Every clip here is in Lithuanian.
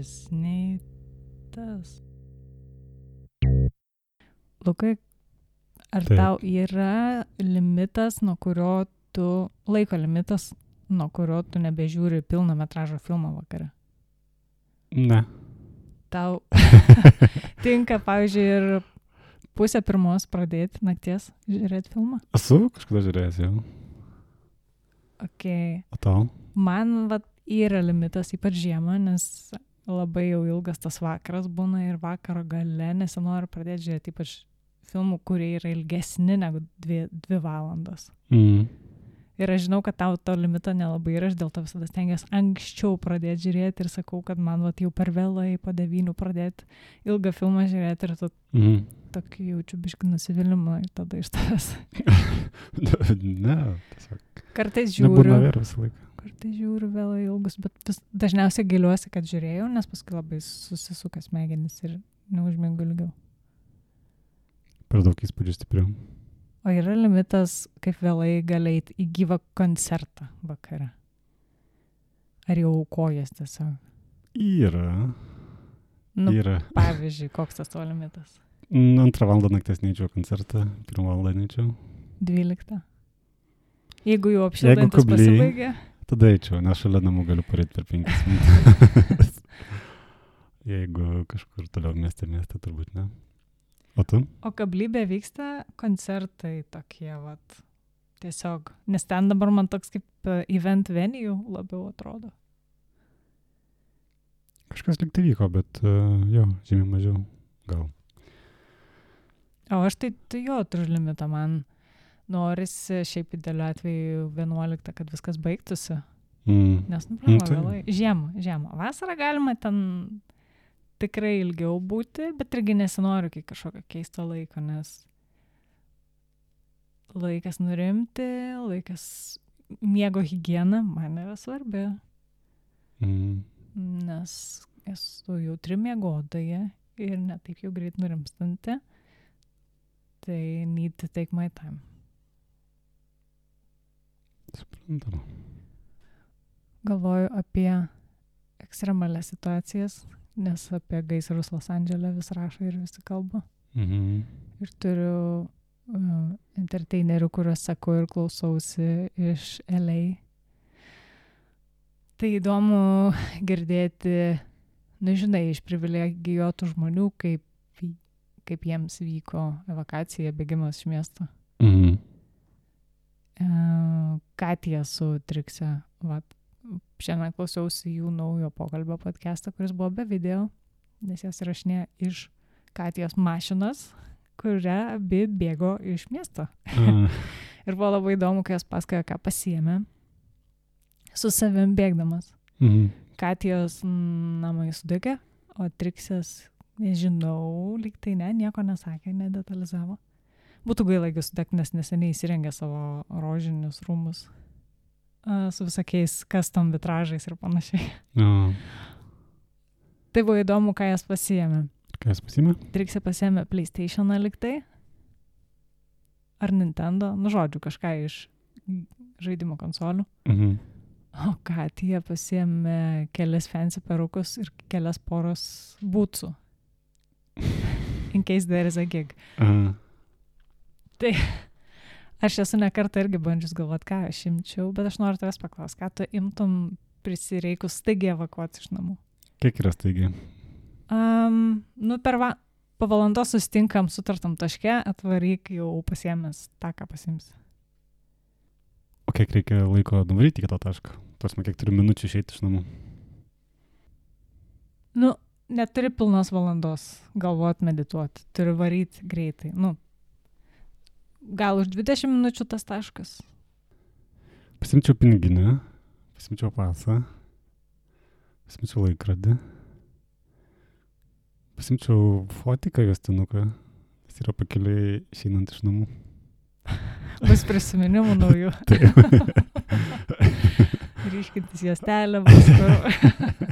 nei tas. Lukai, ar Taip. tau yra limitas, laiko limitas, nuo kurio tu nebežiūri pilno metražo filmą vakare? Ne. Tau tinka, pavyzdžiui, ir 2:30 pradėti nakties žiūrėti filmą? Esu kažkada žiūrėjęs jau. Okay. O tau? Man yra limitas, ypač žiemą, nes labai jau ilgas tas vakaras būna ir vakaro gale nesinori pradėti žiūrėti, ypač filmų, kurie yra ilgesni negu 2 valandos. Ir aš žinau, kad tau to limito nelabai ir aš dėl to visada stengiuosi anksčiau pradėti žiūrėti ir sakau, kad man jau per vėlai po 9 pradėti ilgą filmą žiūrėti ir tokį jaučiu biškį nusivylimą ir tada iš tavęs. Ne, tiesiog. Kartais Nebūna vėra visą laiką. Kartais žiūriu vėlai ilgus, bet dažniausiai gailiuosi, kad žiūrėjau, nes paskui labai susisuka smegenis ir neužmingu ilgiau. Per daug įspūdžių stipriau. O yra limitas, kaip vėlai gali eiti į gyvą koncertą vakare? Ar jau aukojas tiesiog? Yra. Pavyzdžiui, koks tas to limitas? 2 valandą nakties neįčiau koncertą, 1 valandą neįčiau. 12. Jeigu jau apšildantis pasibaigė? Tada eičiau, nes šalia namų galiu parėti per 5 minutės. Jeigu kažkur toliau mieste, turbūt ne. O tu? O Kablybė vyksta koncertai tokie, tiesiog. Nes ten dabar man toks kaip event venue labiau atrodo. Kažkas lyg tai vyko, bet jo, žymiai mažiau. Gal. O aš tai turiu limitą, man norisi šiaip idealiu atveju 11, kad viskas baigtųsi. Nes vėlai. Žiemą. Vasarą galima ten tikrai ilgiau būti, bet irgi nesinoriu iki kažkokio keisto laiko, nes laikas nurimti, laikas miego higiena man yra svarbi. Nes esu jautri miegotoja ir ne taip jau greit nurimstanti. Tai need to take my time. Suprantama. Galvoju apie ekstremalias situacijas, nes apie gaisrus Los Andžele vis rašo ir visi kalba. Ir turiu entertainerių, kuriuos seku ir klausausi iš LA. Tai įdomu girdėti, žinai, iš privilegijuotų žmonių, kaip jiems vyko evakuacija, bėgimas iš miesto. Katija su Trikse. Šiandien klausiausi jų naujo pokalbio podcastą, kuris buvo be video, nes jas įrašinėjo iš Katijos mašinos, kuria abi bėgo iš miesto. Ir buvo labai įdomu, kai jos pasakojo, ką pasiėmė su savim bėgdamas. Katijos namai sudegė, o Triksės, nežinau, lyg tai nieko nesakė, nedetalizavo. Būtų gaila, jeigu sudegti, nes neseniai įsirengė savo rožinius rūmus su visokiais custom vitražais ir panašiai. Tai buvo įdomu, ką jas pasiėmė. Ką jas pasiėmė? Triksė pasiėmė PlayStationą lyg tai. Ar Nintendo, žodžiu, kažką iš žaidimo konsolių. O Katija pasiėmė kelias fancy perukus ir kelias poros bootsų. In case there is a gig. Tai aš esu ne kartą irgi bandžius galvoti, ką aš imčiau, bet aš noriu tavęs paklausti, ką tu imtum prisireikus staigiai evakuoti iš namų? Kiek yra staigiai? Po valandos susitinkam sutartam taške, atvaryk jau pasiėmęs tą, ką pasiimsi. O kiek reikia laiko nuvaryti iki to taško? Tasme, kiek turi minučių išeiti iš namų? Neturi pilnos valandos galvoti, medituoti. Turi varyti greitai. Gal už 20 minučių tas taškas? Pasimčiau piniginę, pasimčiau pasą, pasimčiau laikrodį, pasimčiau fotiką juostinuką, jis yra pakeliai išeinant iš namų. Bus prisiminimų naujų. Ryškintis juostelę, paskui.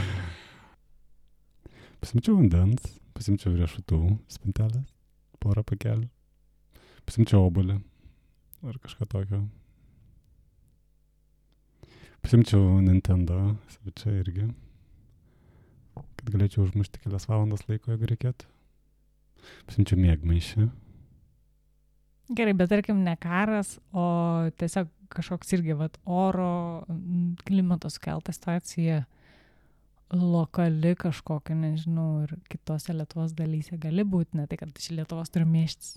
Pasimčiau vandens, pasimčiau riešutų spintelės, porą pakelių. Pasimčiau obuolį ar kažką tokio. Pasimčiau Nintendo, čia irgi. kad galėčiau užmušti kelias valandas laiko, jeigu reikėtų. Pasimčiau mėgmaišį. Gerai, bet tarkim ne karas, o tiesiog kažkoks irgi oro, klimato sukelta situacija, lokali kažkokia, nežinau, ir kitose Lietuvos dalyse gali būti, ne tai, kad iš Lietuvos turi mėštis.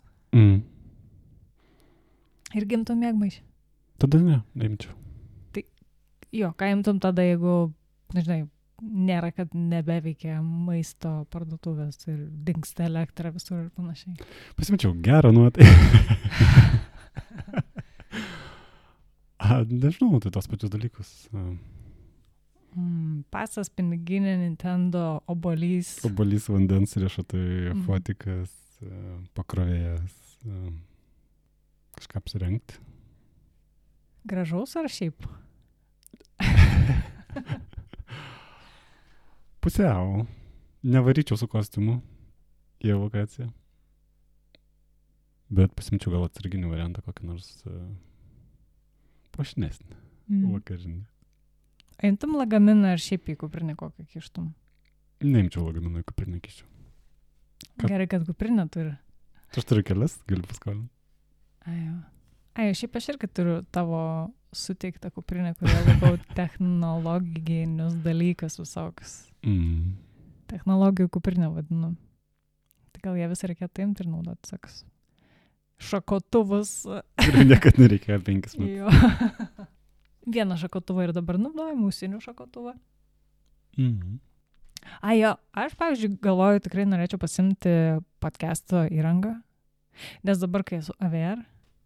Ir gimtum mėgmaišį. Tada ne, neimčiau. Tai jo, ką imtum tada, jeigu, nežinai, nėra, kad nebeveikia maisto parduotuvės ir dingsta elektra visur ir panašiai. Pasimčiau gerą nuotaiką. Nežinau, tai tos pačius dalykus. Pasas, piniginė, Nintendo, obolys. Obolys, vandens riešutai, fotikas, pakrovėjas, kažką apsirengti. Gražaus ar šiaip? Pusiau. Nevaryčiau su kostiumu į evakuaciją. Bet pasimčiau gal atsarginį variantą, kokį nors puošnesnį, vakarinį. Eintum lagaminą ar šiaip į kuprinę kokią kištum? Neimčiau lagaminą į kuprinę kiščiau. Gerai, kad kuprinę turi. Aš turiu kelias, galiu paskolinti. Šiaip aš irgi turiu tavo suteiktą kuprinę, kurioje labiau technologinius dalykus visokius. Technologijų kuprinę vadinu. Tai gal ją vis reikėtų imti ir naudoti, sakas. Šakotuvus. Ir niekad nereikėjo 5 metų. Jo. Vieną šakotuvą ir dabar naudoju, mūsinių šakotuvą. Jo, aš, pavyzdžiui, galvoju, tikrai norėčiau pasimti podcast'o įrangą, nes dabar, kai esu AVR,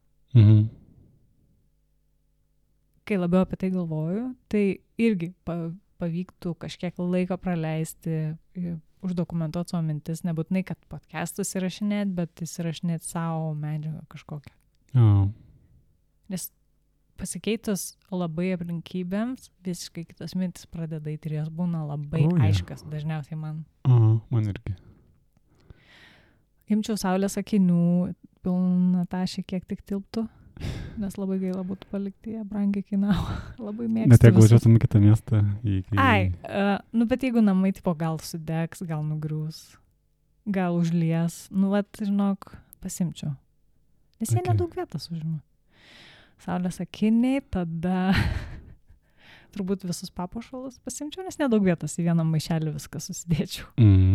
kai labiau apie tai galvoju, tai irgi pavyktų kažkiek laiko praleisti, uždokumentuoti savo mintis, nebūtinai, kad podcastus įrašinėt, bet įsirašinėt savo medžiagą kažkokią. Nes pasikeitus labai aplinkybėms, visiškai kitos mintis pradeda eiti ir jos būna labai aiškas, dažniausiai man. Man irgi. Imčiau saulės akinių, pilna tašė, kiek tik tilptų, nes labai gaila būtų palikti ją, brangiai kainavo, labai mėgstu. Bet jeigu važiuotum į kitą miestą? Bet jeigu namai tipo gal sudegs, gal nugriūs, gal užlies, žinok, pasimčiau. Nes jie nedaug vietos užima. Saulės akiniai, tada turbūt visus papuošalus pasimčiau, nes nedaug vietos į vieną maišelį viską susidėčiau.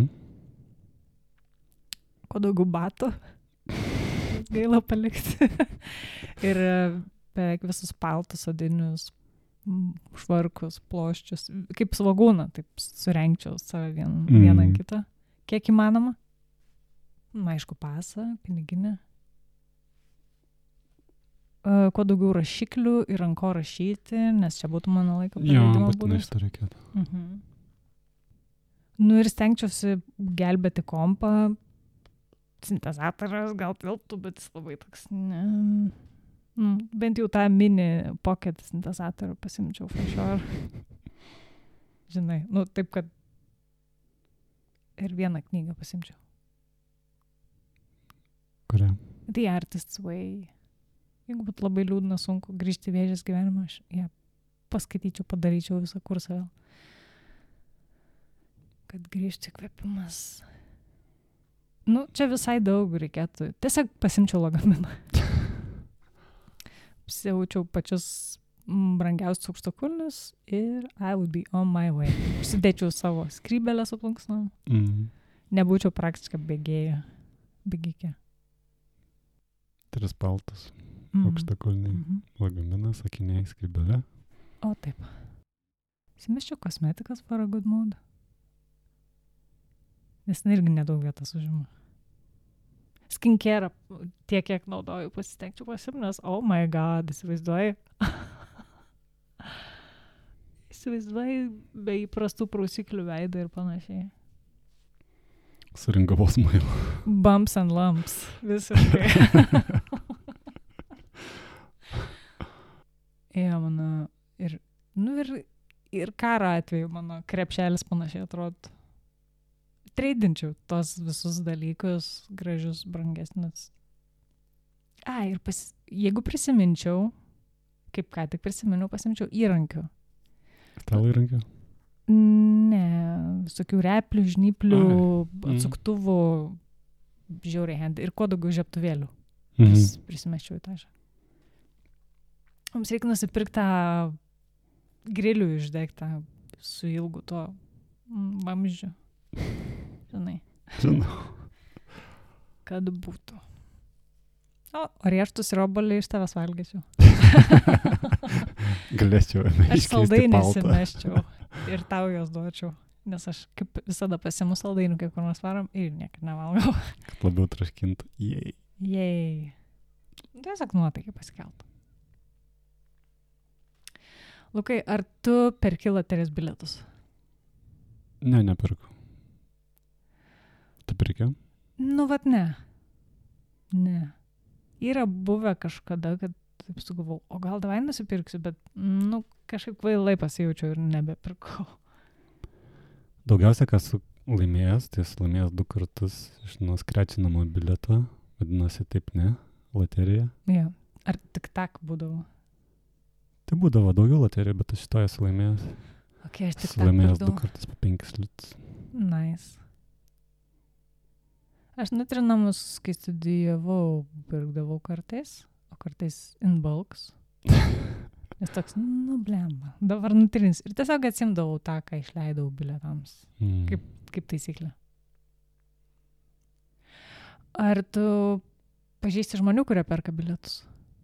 Kuo daugiau batų, gaila palikti. Ir beveik visus paltus, odinius, švarkus, ploščius, kaip svagūną, taip surenkčiau save vieną kitą. Kiek įmanoma? Aišku, pasą, piniginę. Kuo daugiau rašiklių ir ant ko rašyti, nes čia būtų mano laiko praleidimo būdas. Būtinai šitą reikėtų. Ir stengčiausi gelbėti kompą. Sintezatorius gal tilptų, bet jis labai toks, bent jau tą mini pocket sintezatorių pasimčiau for sure. Žinai, taip, kad ir vieną knygą pasimčiau. Kurią? The Artist's Way. Jeigu būtų labai liūdna, sunku grįžti vėžės gyvenimą, aš ją paskaityčiau, padaryčiau visą kursą vėl. Kad grįžti kvėpimas. Čia visai daug reikėtų. Tiesiog pasimčiau lagaminą. Apsiaučiau pačius brangiausius aukštakulnius ir I would be on my way. Užsidėčiau savo skrybelės aplunksnom. Nebūčiau praktiškai bėgikė. 3 paltus. Aukštakulniai, lagaminas, akiniai, skrybelė. O taip. Įsimesčiau kosmetikas for a good mood. Nes irgi nedaug vietos užima. Skincare tiek, kiek naudoju, pasistengčiau pasimti, nes oh my god, įsivaizduoji. Įsivaizduoji be įprastų prausiklių veidą ir panašiai. Surinkavos mailą. Bumps and lumps. Visiškai. Mano ir karo atveju mano krepšelis panašiai atrodo. Treidinčiau tos visus dalykus, gražius, brangesnius. Ir jeigu prisiminčiau, kaip ką tik prisiminiau, pasimčiau įrankių. Stalo įrankių? Ne, visokių replių, žnyplių, atsuktuvų, žiauriai hand ir kuo daugiau žiebtuvėlių. Prisimeščiau į tą. Mums reikia nusipirkti tą grilių išdegtą su ilgu to vamzdžiu. Žinai. Žinau. Kad būtų. O rieštus ir obuolį iš tavęs valgyčiau. Galėčiau. Aš saldainį įsimeščiau ir tau jos duočiau. Nes aš kaip visada pasiimu saldainių, kai kur mes varom ir niekad nevalgau. Kad labiau traškintų. Jei. Tiesiog nuotaikai pasikeltų. Lukai, ar tu perki loterijos bilietus? Ne, nepirku. Tu pirki? Nu, vat ne. Ne. Yra buvę kažkada, kad taip sugalvau, o gal davai nusipirksiu, bet, nu, kažkaip kvailai pasijaučiau ir nebepirkau. Daugiausia, kas laimėjęs, tai esu laimėjęs 2 kartus iš nuskrečiinamo bileto, vadinasi taip ne, loterija. Ja. Ar tik tak būdavo? Tai būdavo daugiau loterijų, bet aš šitoje esu laimėjęs. Okay, aš tik esu laimėjęs 2 kartus po 5 litus. Nice. Aš nutrinamus, kai studijavau, pirkdavau kartais, o kartais in bulks. Nes toks, nu blemba, dabar nutrins. Ir tiesiog atsimdavau tą, ką išleidau biletams. Kaip taisyklė. Ar tu pažįsti žmonių, kurie perka bilietus?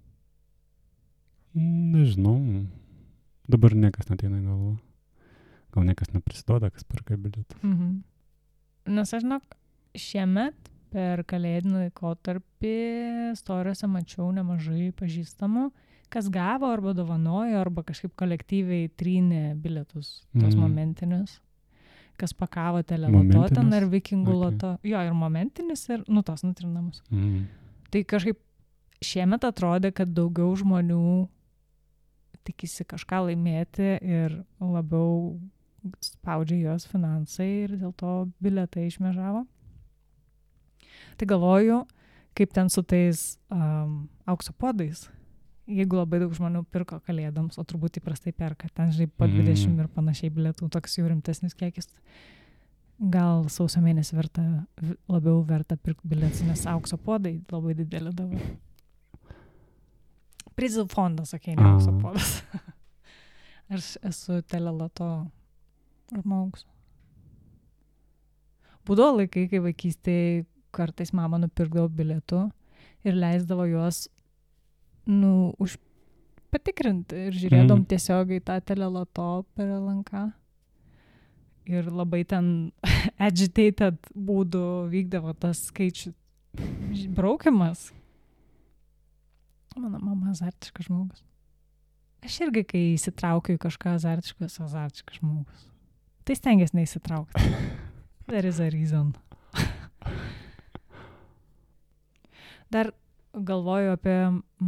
Nežinau. Dabar niekas neteina į galvą. Gal niekas neprisiduoda, kas perka bilietus. Nes aš žinok, šiemet per kalėdinį laikotarpį storiuose mačiau nemažai pažįstamų, kas gavo arba dovanojo, arba kažkaip kolektyviai trynė bilietus, tos momentinius, kas pakavo teleloto ten ar vikingų loto. Jo, ir momentinis, ir tos nutrinamus. Tai kažkaip šiemet atrodė, kad daugiau žmonių tikisi kažką laimėti ir labiau spaudžia jos finansai ir dėl to bilietai išmežavo. Tai galvoju, kaip ten su tais aukso podais. Jeigu labai daug žmonių pirko kalėdoms, o turbūt įprastai perka, ten žinai po 20 ir panašiai bilietų, toks jau rimtesnis kiekis. Gal sausio mėnesį labiau verta pirkti bilietus, nes aukso podai labai didelį dabar. Prizų fondas, sakė, ne aukso podas. Aš esu teleloto žmogus. Būdavo laikai, kai vaikystėje kartais mama nupirkdavo bilietų ir leisdavo juos patikrinti ir žiūrėdom tiesiogiai tą teleloto per LNK. Ir labai ten agitated būdų vykdavo tas skaičių braukimas. Mano mama azartiškas žmogus. Aš irgi, kai įsitraukiu į kažką azartiškas žmogus. Tai stengiasi neįsitraukti. There is a reason. Dar galvoju apie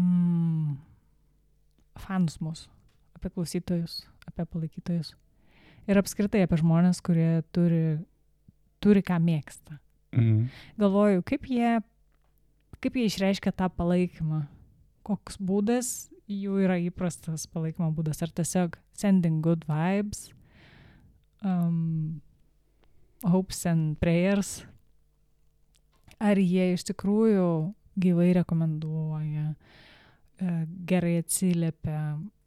fanus mūsų, apie klausytojus, apie palaikytojus. Ir apskritai apie žmonės, kurie turi ką mėgsta. Galvoju, kaip jie išreiškia tą palaikymą. Koks būdas jų yra įprastas palaikymo būdas. Ar tiesiog sending good vibes, hopes and prayers. Ar jie iš tikrųjų gyvai rekomenduoja, gerai atsiliepia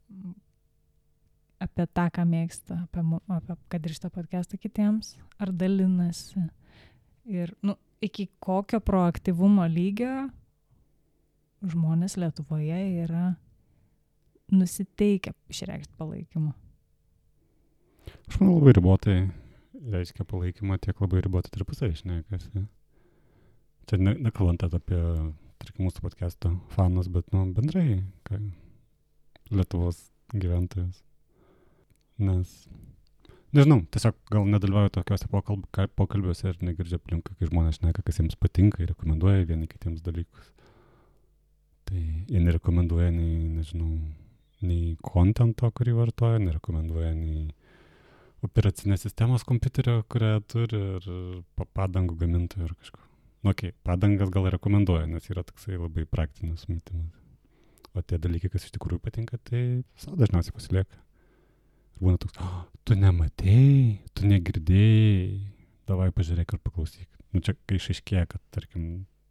apie tą, ką mėgsta, apie kad ir šitą podcastą kitiems, ar dalinasi. Ir iki kokio proaktyvumo lygio žmonės Lietuvoje yra nusiteikę išreikšti palaikymą. Aš manau, labai ribotai reiškia palaikymą, tiek labai ribotai tarpusavy šnekasi. Čia nekalbant apie, tarkim, mūsų podcast'o fanus, bet bendrai Lietuvos gyventojus. Nes, nežinau, tiesiog gal nedalyvauju tokiuose pokalbiuose ir negirdžiu aplinkui, kai žmonės šneka, kas jiems patinka ir rekomenduoja vieni kitiems dalykus. Tai jie nerekomenduoja nei kontento, kurį vartoja, nerekomenduoja nei operacinės sistemos kompiuterio, kurią turi, ir padangų gamintojų ir kažko. Padangas gal rekomenduoja, nes yra toksai labai praktinis sumetimas. O tie dalykai, kas iš tikrųjų patinka, tai savo dažniausiai pasilieka. Ir būna toks, tu nematėjai, tu negirdėjai, davai pažiūrėk ir paklausyk. Nu čia kai išaiškėja, kad tarkim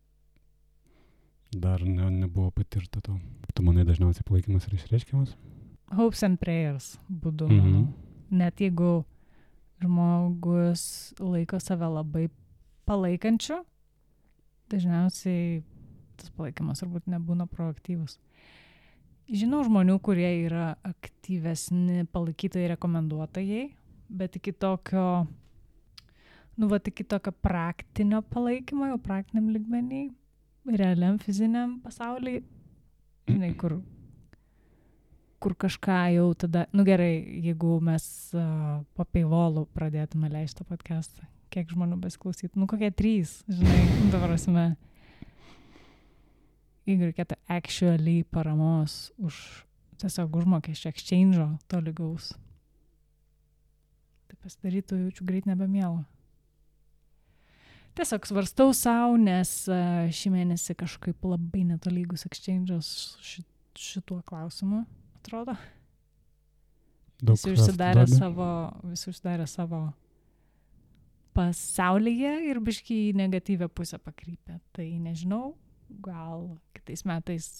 dar nebuvo patirta to. Tu manai dažniausiai palaikymas yra išreiškiamas? Hopes and prayers būdu, manau. Net jeigu žmogus laiko save labai palaikančiu, dažniausiai tas palaikymas turbūt nebūna proaktyvus. Žinau žmonių, kurie yra aktyvesni palaikytojai, rekomenduotojai, bet iki tokio, iki tokio praktinio palaikymo, jau praktiniam lygmenį, realiam fiziniam pasauliai, žinai, kur kažką jau tada, gerai, jeigu mes po Paywall'u pradėtume leisti podcastą, kiek žmonių besiklausytų, kokie 3, žinai, dabar esame, jeigu reikėtų actually paramos tiesiog užmokesčio exchange'o to lygaus, tai pasidarytų jaučiu greit nebemielo. Tiesiog svarstau savo, nes šį mėnesį kažkaip labai netolygus exchange'as šituo klausimu, atrodo. Visi užsidarė savo pasaulyje ir biškį į negatyvę pusę pakrypę. Tai nežinau, gal kitais metais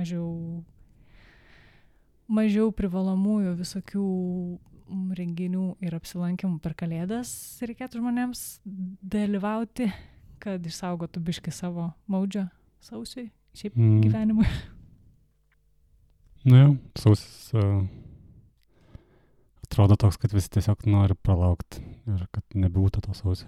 mažiau privalomųjų visokių renginių ir apsilankimų per Kalėdas reikėtų žmonėms dalyvauti, kad išsaugotų biškį savo maudžio sausiui, šiaip gyvenimui. Nu jau, sausis atrodo toks, kad visi tiesiog nori pralaukti ir kad nebūtų to sausio.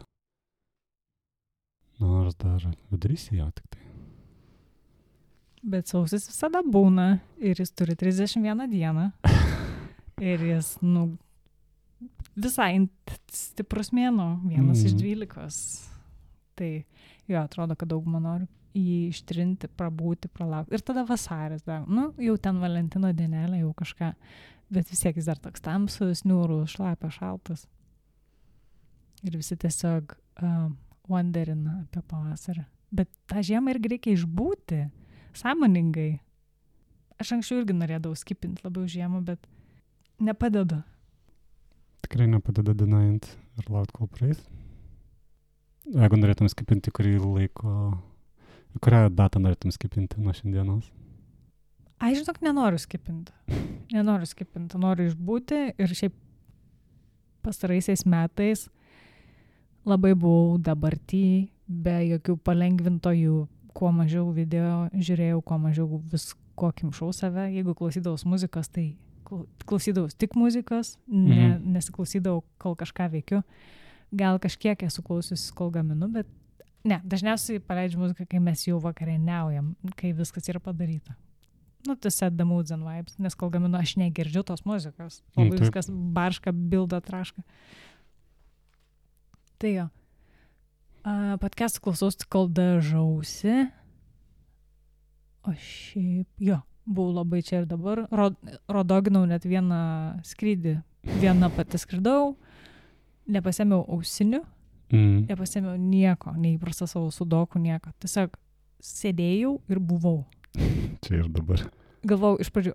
Nors dar vidurys jau tik tai. Bet sausis visada būna ir jis turi 31 dieną ir jis, visai stiprus mėnuo, 1 iš 12. Tai jo, atrodo, kad dauguma nori jį ištrinti, prabūti, pralaukti. Ir tada vasaris dar, jau ten Valentino dienelė, jau kažką, bet vis tiek jis dar toks tamsus, niūrus, šlapias, šaltas. Ir visi tiesiog wonderina apie pavasarį. Bet tą žiemą irgi reikia išbūti, sąmoningai. Aš anksčiau irgi norėdavau skipinti labiau žiemą, bet nepadeda. Tikrai nepadeda denying ir laukti, kol praeis. Jeigu norėtum skipinti, kurią datą norėtum skipinti nuo šiandienos? Aš žinok, nenoriu skipinti. Noriu išbūti ir šiaip pastaraisiais metais labai buvau dabartį, be jokių palengvintojų, kuo mažiau video žiūrėjau, kuo mažiau visko kimšau save. Jeigu klausydavau muzikos, tai klausydavau tik muzikos, nesiklausydavau, kol kažką veikiu. Gal kažkiek esu klausiusi, kol gaminu, bet ne, dažniausiai paleidžiu muziką, kai mes jau vakarieniaujam, kai viskas yra padaryta. To set the moods and vibes, nes kol gaminu, aš negirdžiu tos muzikos. Labai viskas barška, bilda, traška. Tai jo. Podcastų klausausi, kol dažausi. O šiaip, jo, buvau labai čia ir dabar. Rodoginau net vieną skrydį. Vieną pati skridau. Nepasėmiau ausinių. Nepasėmiau nieko, neįprasta savo sudokų, nieko. Tiesiog sėdėjau ir buvau. Čia ir dabar. Galvau iš pradžių,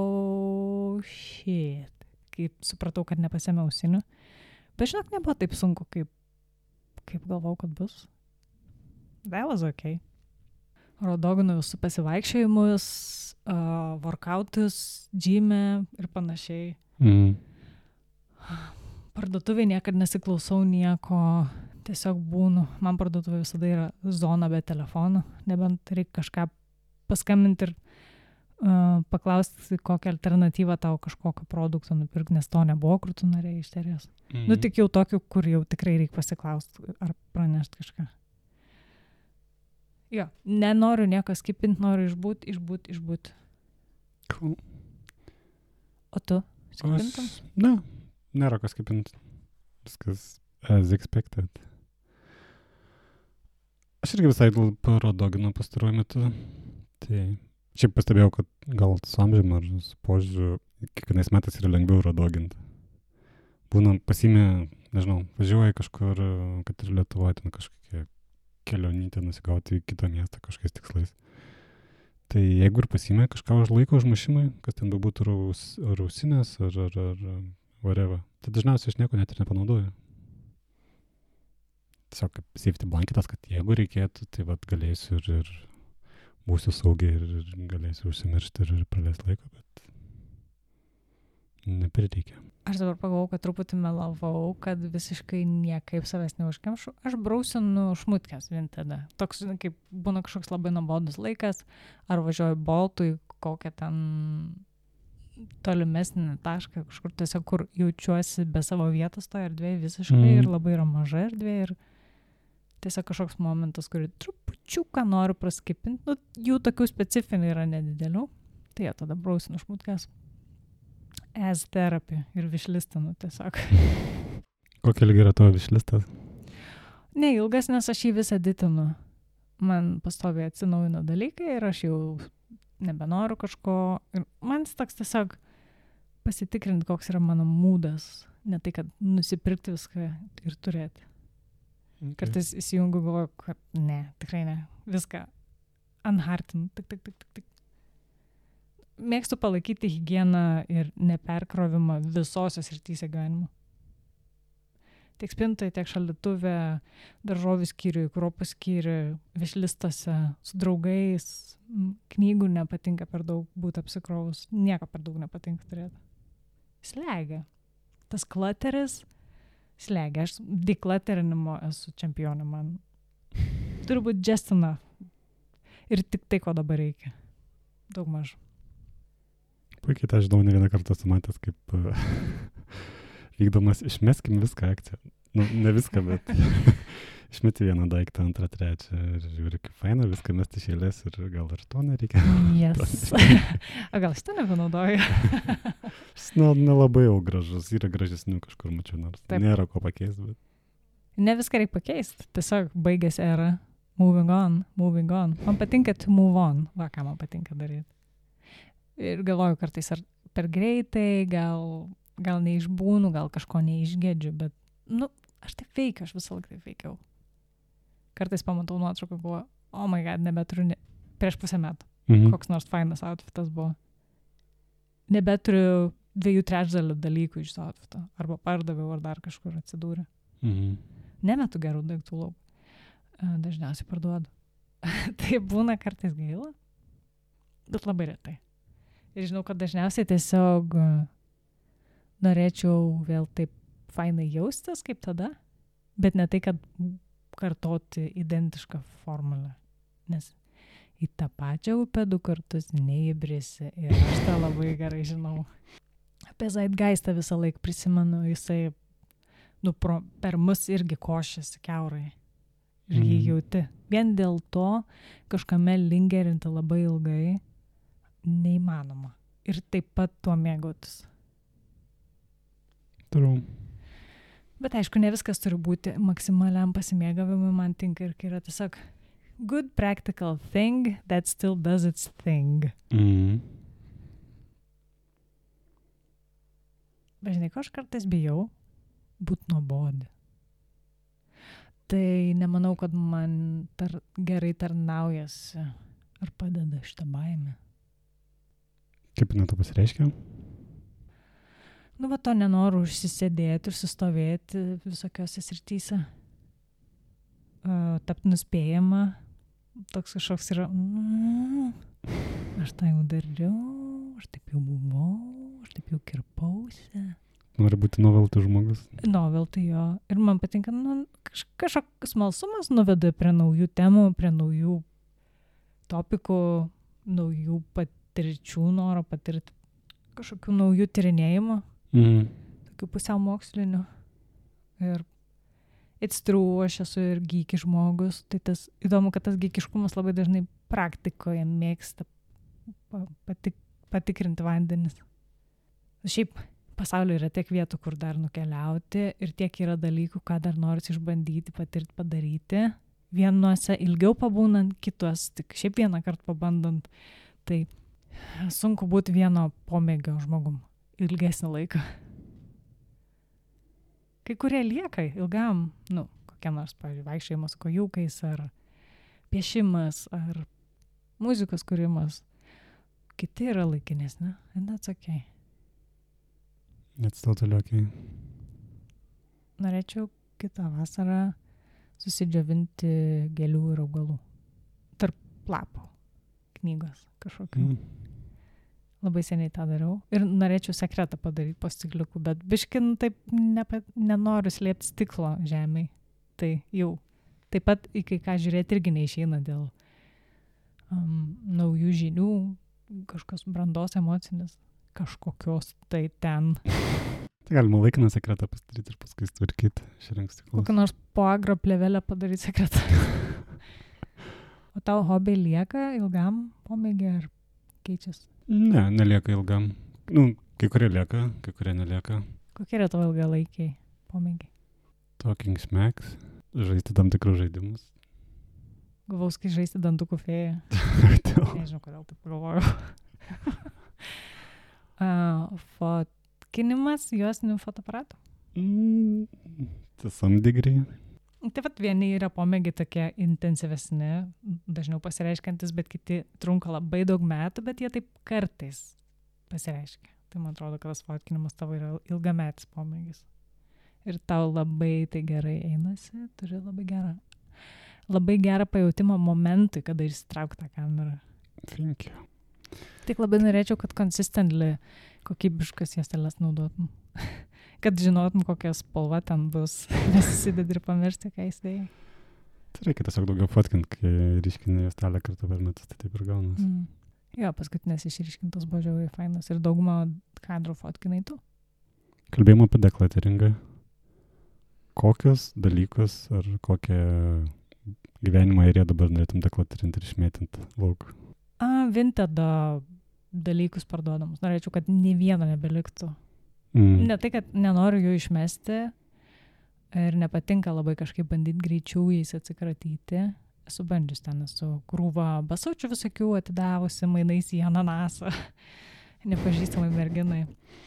shit. Kaip supratau, kad nepasėmiau ausinių. Bet žinok, nebuvo taip sunku, kaip galvau, kad bus. That was okay. Rodoginau visų pasivaikščiojimus, workoutus, gym'e ir panašiai. Parduotuvėje niekada nesiklausau nieko, tiesiog būnu. Man parduotuvė visada yra zona be telefonų, nebent reikia kažką paskambinti ir paklausti, kokią alternatyvą tau kažkokio produkto nupirkti, nes to nebuvo, kur tu norėjai iš serijos. Tik jau tokių, kur jau tikrai reikia pasiklausti ar pranešti kažką. Jo, nenoriu nieko skipinti, noriu išbūt. Cool. O tu skipintum? Ne, nėra kas skipinti. Viskas as expected. Aš irgi visai parodoginu pastaruoju metu. Tai šiaip pastebėjau, kad gal su amžiumi ar su požiūriu kiekvienais metais yra lengviau rodoginti. Būna pasimė, nežinau, važiuoji kažkur, kad ir Lietuvoje ten kažkokie kelionytė nusigauti į kitą miestą kažkokiais tikslais. Tai jeigu ir pasimė kažką už laiko užmušimai, kas ten bebūtų ar ausinės, ar whatever. Tai dažniausiai aš nieko net ir nepanaudoju. Tiesiog kaip safety blanketas, kad jeigu reikėtų, tai vat galėsiu ir būsiu saugiai ir galėsiu užsimiršti ir praleis laiko, bet neprireikia. Aš dabar pagalvojau, kad truputį melavau, kad visiškai niekaip savęs neužkemšu. Aš brausinu šmutkės vien tada. Toks, kaip būna kažkoks labai nuobodus laikas, ar važiuoju boltų į kokią ten tolimesnį tašką, kažkur tiesiog, kur jaučiuosi be savo vietos toje erdvėje visiškai ir labai yra maža erdvė ir tiesiog kažkoks momentas, kurį trupučiuką noriu praskipinti. Nu, jų tokių specifinių yra nedidelių. Tai jie tada brausinu šmutkės. As therapy ir višlistinu tiesiog. Kokia ilgi yra tavo višlistas? Neilgas, nes aš jį visą editinu. Man pastoviai atsinaujino dalykai ir aš jau nebenoriu kažko. Ir man toks tiesiog pasitikrinti, koks yra mano mūdas. Ne tai, kad nusipirkti viską ir turėti. Okay. Kartais įsijungiu, galvoju, kad ne, tikrai ne. Viską unhartinu. Tik. Mėgstu palaikyti higieną ir neperkrovimą visose srityse gyvenimo. Tiek spintoje, tiek šaldytuve, daržovių skyriui, kruopų skyriui, višlistose, su draugais, knygų nepatinka per daug būti apsikrovus, nieko per daug nepatinka turėti. Slegia. Tas klateris slegia. Aš deklaterinimo esu čempionė, man turi būti just enough. Ir tik tai, ko dabar reikia. Daug maž. Puikiai, tai aš žinau, ne vieną kartą esu matęs, kaip vykdomas išmeskim viską akciją. Nu, ne viską, bet išmeti vieną daiktą, antrą, trečią ir žiūri, kaip faina, viską mesti iš eilės ir gal ir to nereikia. Yes. A gal šitą nepanaudoju? Šis nelabai jau gražus, yra gražesnių kažkur mačiau, nors Taip. Nėra ko pakeisti, bet... Ne viską reikia pakeisti, tiesiog baigėsi era, moving on. Man patinka to move on, va ką man patinka daryti. Ir galvoju kartais, ar per greitai, gal neišbūnu, gal kažko neišgedžiu, bet, aš taip veikiu, aš visą laiką taip veikiau. Kartais pamatau nuotrauką, buvo, oh my god, nebeturiu, prieš pusę metų, koks nors fainas outfitas buvo. Nebeturiu 2/3 dalykų iš to outfito, arba pardaviau, ar dar kažkur atsidūrė. Nemetu gerų daiktų lauk. Dažniausiai parduodu. Tai būna kartais gaila, bet labai retai. Ir žinau, kad dažniausiai tiesiog norėčiau vėl taip fainai jaustis kaip tada, bet ne tai, kad kartoti identišką formulę. Nes į tą pačią upę 2 kartus neįbrisi ir aš tą labai gerai žinau. Apie Zeitgeistą visą laiką prisimenu, jisai per mus irgi košėsi kiaurai. Ir jį jauti. Vien dėl to kažkame lingerinti labai ilgai neįmanoma. Ir taip pat tuo mėgautis. True. Bet aišku, ne viskas turi būti maksimaliam pasimėgavimui. Man tinka ir kai yra tiesiog good practical thing that still does its thing. Bet žinai, ko aš kartais bijau? Būt nuobodi. Tai nemanau, kad man gerai tarnaujasi ar padeda šitą baimę. Kaip jinai to pasireiškia? Va to nenoriu užsisėdėti ir sustovėti visokiose srityse. Tapti nuspėjama. Toks kažkoks yra, aš tą jau dariau, aš taip jau buvau, aš taip jau kirpausi. Nori būti novelty žmogus? Novelty jo. Ir man patinka, kažkoks smalsumas nuveda prie naujų temų, prie naujų topikų, naujų patirčių, noro patirti kažkokių naujų tyrinėjimų. Tokių pusiau mokslinių. Ir it's true, aš esu ir geeky žmogus. Tai tas įdomu, kad tas geekiškumas labai dažnai praktikoje mėgsta patikrinti vandenis. Šiaip pasaulyje yra tiek vietų, kur dar nukeliauti ir tiek yra dalykų, ką dar noris išbandyti, patirti, padaryti. Vienuose ilgiau pabūnant, kitos tik šiaip vieną kartą pabandant. Tai sunku būti vieno pomėgio žmogum ilgesnį laiką. Kai kurie lieka ilgam, kokia nors, pavyzdžiui, vaikščiojimas su kojūkais, ar piešimas, ar muzikos kūrimas. Kiti yra laikinesni, and that's okay. Neatstotoliuokiai. Norėčiau kitą vasarą susidžiovinti gėlių ir augalų. Tarp lapų knygos kažkokių. Labai seniai tą dariau. Ir norėčiau sekretą padaryti po stikliuku, bet biškin taip nenoriu slėpti stiklo žemėj. Tai jau. Taip pat į kai ką žiūrėti irgi neišeina dėl naujų žinių, kažkokios brandos emocinės, kažkokios tai ten. Tai galima laikiną sekretą pasidaryti ir paskui tvarkyti širink stiklus. Kokį nors poagro plėvelę padaryti sekretą. O tau hobiai lieka ilgam pomėgį ar keičiasi? Ne, nelieka ilgam. Kai kurie lieka, kai kurie nelieka. Kokie yra tavo ilgalaikiai pomėgiai? Talking Smacks, žaisti tam tikrus žaidimus. Galvau, kai žaisti dantukų fėją. Nežinau, kodėl taip galvoju. Fotkinimas juostinių fotoaparatų? To some degree. Tai vat vieni yra pomėgiai tokie intensyvesni, dažniau pasireiškiantis, bet kiti trunka labai daug metų, bet jie taip kartais pasireiškia. Tai man atrodo, kad tas fotkinimas tavo yra ilgametis pomėgis. Ir tau labai tai gerai einasi, turi labai gerą pajautimą momentui, kada išsitrauk tą kamerą. Thank you. Tik labai norėčiau, kad consistently kokybiškas juosteles naudotum. Kad žinotum, kokia spalva ten bus, nesusidedi ir pamiršti, ką įsidėjai. Tai reikia tiesiog daugiau fotkint, kai ryškini juostelę kartą per metus, tai taip ir gaunas. Jo, paskutinės išryškintos buvo žiauriai fainas ir daugumą kadrų fotkinai tu. Kalbėjom apie deklatteringą. Kokius dalykus ar kokią gyvenimo airiją dabar norėtum deklatterinti ir išmėtinti lauk? Vintedo dalykus parduodamus. Norėčiau, kad nei vieno nebeliktų. Ne tai, kad nenoriu jų išmesti ir nepatinka labai kažkaip bandyti greičiau jais atsikratyti. Esu bandžius ten, esu krūvą basaučių visokių atidavusi, mainais į ananasą. Nepažįstamai merginai.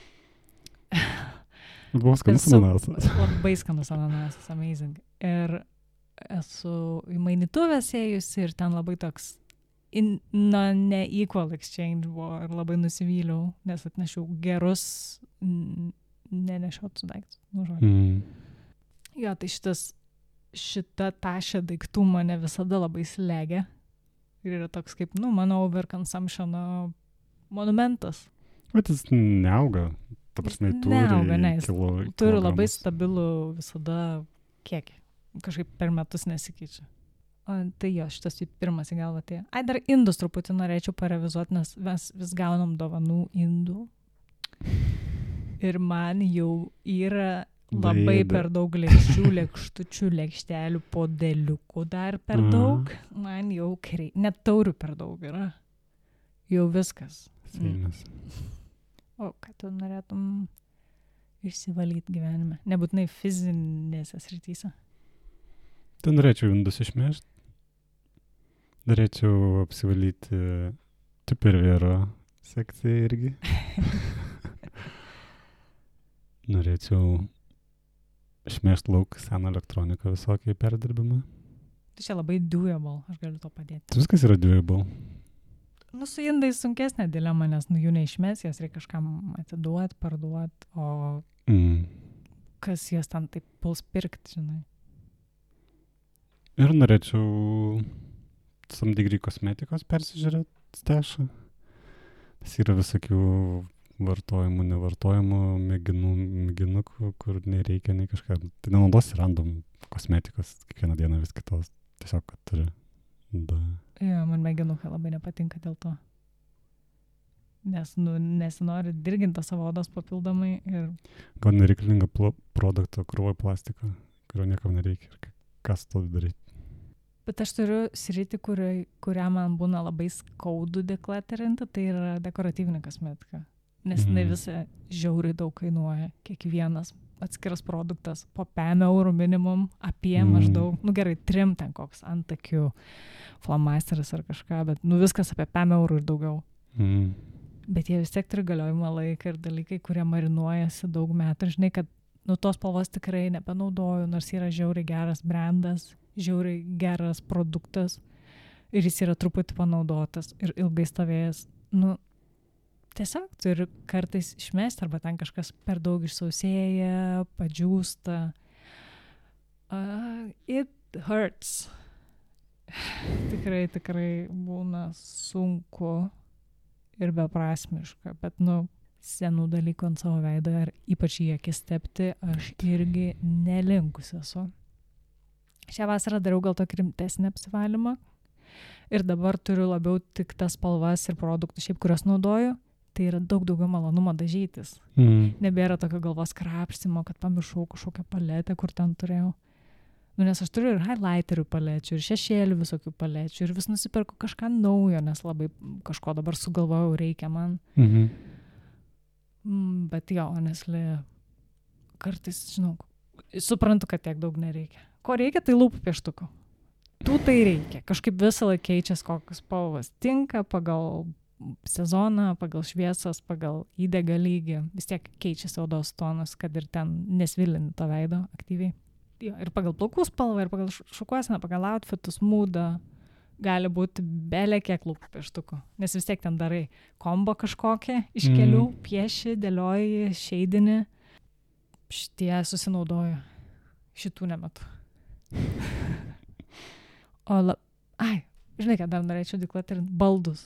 Buvo skanus ananasas. Labai skanus ananasas, amazing. Ir esu į mainytuvę sėjusi ir ten labai toks ne equal exchange buvo ir labai nusivyliau, nes atnešiau gerus nenešiotus daiktus. Jo, tai šita tašė daiktų mane visada labai slegia. Ir yra toks kaip, mano overconsumption monumentas. Bet jis neauga. Ta prasme, turi labai stabilų visada kiekį. Kažkaip per metus nesikeičia. Tai jo, šitas pirmas į galvą atėjo. Dar indus truputį norėčiau parevizuoti, nes mes vis gaunam dovanų indų. Ir man jau yra labai per daug lėkščių, lėkštučių, lėkštelių, podeliukų dar per daug. Man jau net taurių per daug yra. Jau viskas. Sveinas. O ką tu norėtum išsivalyti gyvenime? Nebūtinai fizinėse srityse. Tai norėčiau indus išmešti. Norėčiau apsivalyti Tupperware sekciją irgi. Norėčiau išmešti lauk seną elektroniką visokį perdirbimą. Tai čia labai doable, aš galiu to padėti. Tai viskas yra doable. Su indais sunkesnė dilema, nes jų neišmes, jas reikia kažkam atiduoti, parduoti, o kas jas ten taip puls pirkti, žinai. Ir norėčiau some degree kosmetikos persižiūrėti stešą. Tas yra visokių vartojimų, nevartojimų, mėginukų, kur nereikia nei kažką. Tai nenaudosi random kosmetikos kiekvieną dieną vis kitos. Tiesiog, kad turi. Jo, man mėginukai labai nepatinka dėl to. Nes nesinori dirginti savo odos papildomai ir... Gal nereikalinga produkto krūvoj plastiko, kurio niekam nereikia ir kas to daryti. Bet aš turiu sritį, kurią man būna labai skaudu deklatterinti, tai yra dekoratyvinė kosmetika. Nes jinai visą žiauriai daug kainuoja. Kiekvienas atskiras produktas po 5 eurų minimum apie maždaug, gerai, 3 ten koks antakių flamasteris ar kažką, bet viskas apie 5 eurų ir daugiau. Bet jie vis tiek turi galiojimą laiką ir dalykai, kurie marinuojasi daug metų. Žinai, kad tos spalvos tikrai nepanaudoju, nors yra žiauriai geras brandas, žiauriai geras produktas ir jis yra truputį panaudotas ir ilgai stovėjęs. tiesiog turi kartais išmesti, arba ten kažkas per daug išsausėja, padžiūsta. It hurts. Tikrai būna sunku ir beprasmiška, bet, senų dalykų ant savo veido ir ypač į akis tepti, aš irgi nelinkus esu. Šią vasarą dariau gal tokį rimtesnį apsivalymą ir dabar turiu labiau tik tas spalvas ir produktus, šiaip kurios naudoju, tai yra daug daugiau malonumo dažytis. Nebėra tokio galvos krapštimo, kad pamiršau kažkokią paletę, kur ten turėjau. Nes aš turiu ir highlighterių palečių, ir šešėlių visokių palečių, ir vis nusiperku kažką naujo, nes labai kažko dabar sugalvojau reikia man. Bet jo, honestly, kartais, suprantu, kad tiek daug nereikia. Ko reikia, tai lūpų pieštukų. Tai reikia. Kažkaip visą laiką keičiasi, kokios spalvos tinka pagal sezoną, pagal šviesas, pagal įdegą lygį. Vis tiek keičiasi odos tonas, kad ir ten nesvilini to veido aktyviai. Jo, ir pagal plaukų spalvą, ir pagal šukuoseną, pagal outfitus, mūdą. Gali būti belė kiek lūpų pieštukų. Nes vis tiek ten darai kombo kažkokią iš kelių, pieši, dėlioji, šeidini. Šitie susinaudoju. Šitų nemetu. Žinai, ką dar norėčiau deklaterinti? Baldus.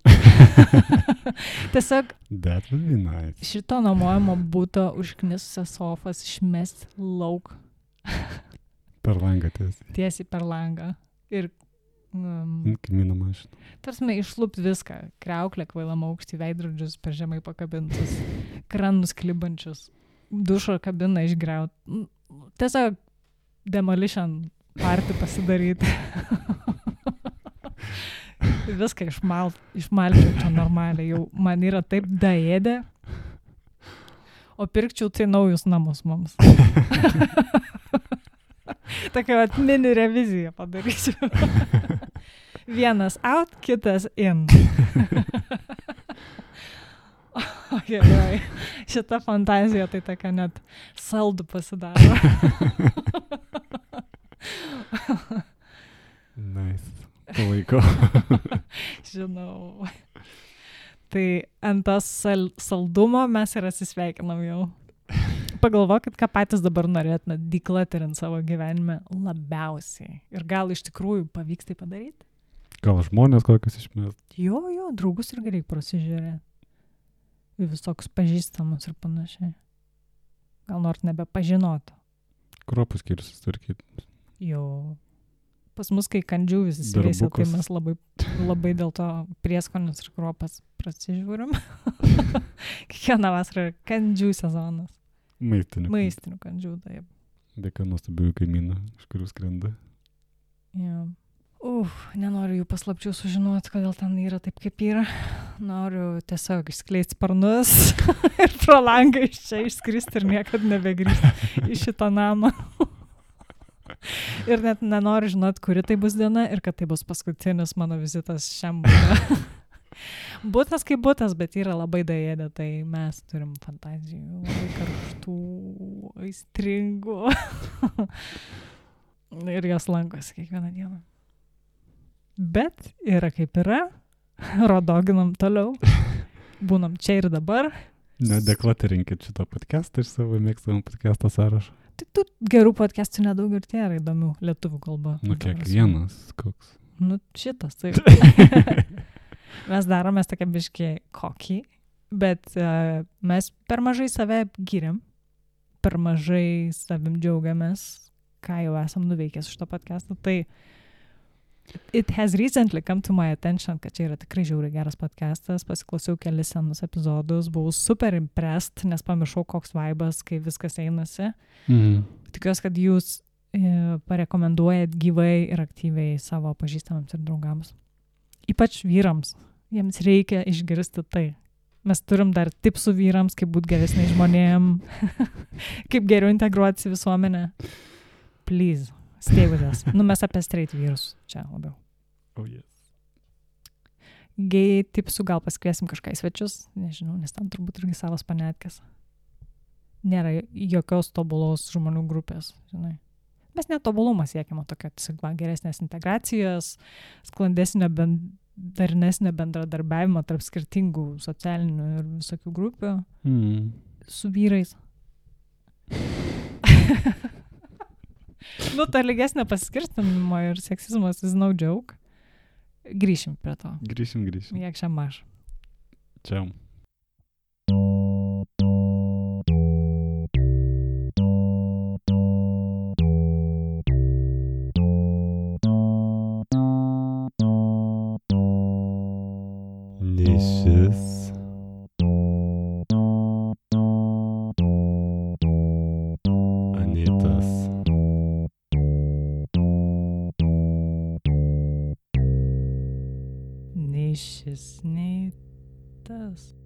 Tiesiog That would be nice. Šito nuomojamo būto užknisusias sofas išmesti lauk. Per langą tiesiai. Tiesiai per langą. Ir Kamino mašiną. Tarsime, išlupt viską. Kriauklę kvailam aukštį, veidrodžius per žemai pakabintus, kranus klibančius, dušo kabiną išgriaut. Tiesiog demolition party pasidaryti. Viską išmalčiau čia normaliai. Jau man yra taip daėdė. O pirkčiau tai naujus namus mums. Tokia mini revizija padarysiu. Vienas out, kitas in. Gerai. Šita fantazija tai tokia net saldų pasidaro. Nice. Palaikau. Žinau. Tai ant tos saldumo mes ir atsisveikinam jau. Pagalvokit, ką patys dabar norėtumėt declutterinti savo gyvenime labiausiai. Ir gal iš tikrųjų pavyks tai padaryti? Gal žmonės kokius išmest? Jo, draugus irgi reikia prasižiūrėti. Visokius pažįstamus ir panašiai. Gal nors nebepažinotų. Kruopų skyrius sutvarkyti. Jo. Pas mus, kai kandžių visi sveisia, tai mes labai dėl to prieskonius ir kruopas prasižiūrim. Kiekvieną vasarą kandžių sezonas. Maistinių kandžių, taip. Dėka nuostabiųjų kaimynų, iš kurių skrenda. Jo. Nenoriu jų paslapčių sužinoti, kodėl ten yra taip, kaip yra. Noriu tiesiog išskleisti sparnus ir pro langą iš čia išskristi ir niekad nebegrįžti į šitą namą. Ir net nenoriu žinoti, kuri tai bus diena ir kad tai bus paskutinis mano vizitas šiam būdą. Butas kaip butas, bet yra labai daėdė, tai mes turim fantazijų, labai karštų, aistringų. Ir jos lankosi kiekvieną dieną. Bet yra kaip yra, rodoginam toliau, būnam čia ir dabar. Nedeklatirinkit šitą podcastą iš savo mėgstamą podcastą sąrašą. Tai tų gerų podcastų nedaug ir tie yra įdomių lietuvių kalba. Kiekvienas koks. Šitas, taip. Mes daromės tokia biškiai kokį, bet mes per mažai save giriam, per mažai savim džiaugiamės, ką jau esam nuveikę su šito podcast'u. Tai it has recently come to my attention, kad čia yra tikrai žiauriai geras podcastas, pasiklausiau kelis senus epizodus, buvau super impressed, nes pamiršau koks vaibas, kai viskas einasi. Tikiuosi, kad jūs parekomenduojat gyvai ir aktyviai savo pažįstamams ir draugams. Ypač vyrams. Jiems reikia išgirsti tai. Mes turim dar tipsų vyrams, kaip būti geresniai žmonėm, kaip geriau integruotis į visuomenę. Please, stay with us. Mes apie straight vyrus čia labiau. Oh yes. Gay tipsų gal pasikviesim kažką į svečius, nežinau, nes tam turbūt irgi savas panetkės. Nėra jokios tobulos žmonių grupės, žinai. Mes netobulumą siekiame tokio geresnės integracijos, sklandesnio darnesnio bendradarbiavimo tarp skirtingų socialinių ir visokių grupių su vyrais. Nu, ta lygesnė pasiskirstimo ir seksizmas is no joke. Grįšim prie to. Grįšim. Jak šiam maž. Čia. Nišis. Anitas. Nei šis, nei tas.